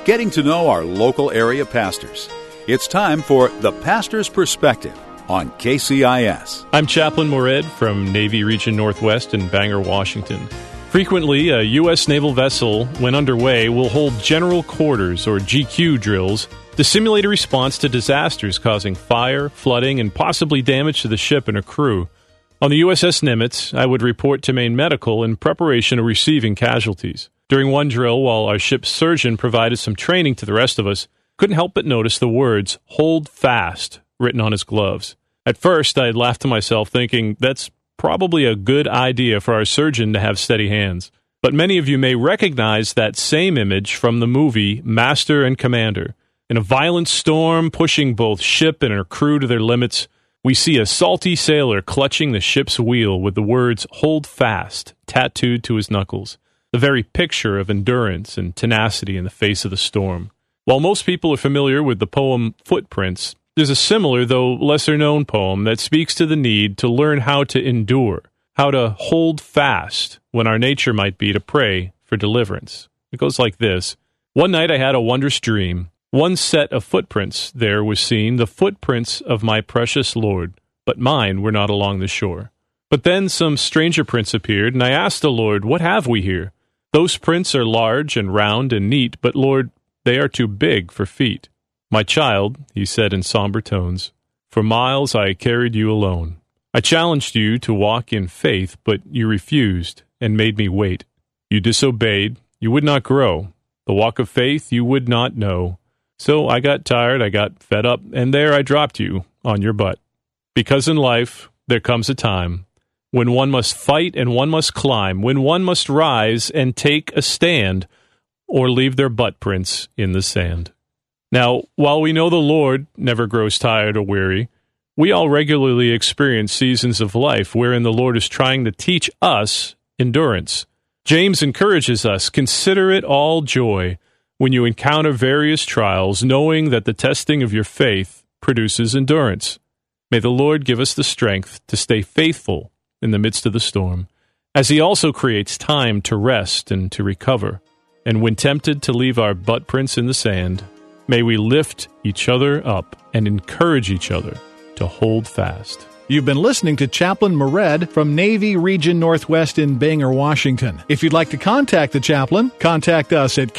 getting to know our local area pastors. It's time for The Pastor's Perspective on KCIS. I'm Chaplain Mored from Navy Region Northwest in Bangor, Washington. Frequently, a U.S. naval vessel, when underway, will hold general quarters or GQ drills to simulate a response to disasters causing fire, flooding, and possibly damage to the ship and her crew. On the USS Nimitz, I would report to Maine Medical in preparation of receiving casualties. During one drill, while our ship's surgeon provided some training to the rest of us, couldn't help but notice the words, "Hold fast," written on his gloves. At first, I laughed to myself, thinking that's probably a good idea for our surgeon to have steady hands. But many of you may recognize that same image from the movie Master and Commander. In a violent storm pushing both ship and her crew to their limits, we see a salty sailor clutching the ship's wheel with the words "Hold fast" tattooed to his knuckles, the very picture of endurance and tenacity in the face of the storm. While most people are familiar with the poem Footprints, there's a similar, though lesser-known poem that speaks to the need to learn how to endure, how to hold fast when our nature might be to pray for deliverance. It goes like this. One night I had a wondrous dream. One set of footprints there was seen, the footprints of my precious Lord, but mine were not along the shore. But then some stranger prints appeared, and I asked the Lord, "What have we here? Those prints are large and round and neat, but Lord, they are too big for feet." "My child," he said in somber tones, "for miles I carried you alone. I challenged you to walk in faith, but you refused and made me wait. You disobeyed, you would not grow. The walk of faith you would not know. So I got tired, I got fed up, and there I dropped you on your butt. Because in life there comes a time when one must fight and one must climb, when one must rise and take a stand, or leave their butt prints in the sand." Now, while we know the Lord never grows tired or weary, we all regularly experience seasons of life wherein the Lord is trying to teach us endurance. James encourages us, "Consider it all joy when you encounter various trials, knowing that the testing of your faith produces endurance." May the Lord give us the strength to stay faithful in the midst of the storm, as He also creates time to rest and to recover. And when tempted to leave our butt prints in the sand, may we lift each other up and encourage each other to hold fast. You've been listening to Chaplain Mored from Navy Region Northwest in Bangor, Washington. If you'd like to contact the chaplain, contact us at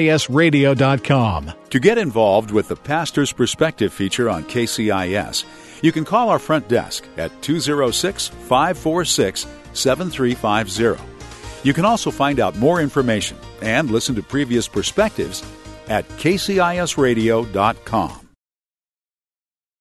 kcisradio.com. To get involved with the Pastor's Perspective feature on KCIS, you can call our front desk at 206-546-7350. You can also find out more information and listen to previous perspectives at kcisradio.com.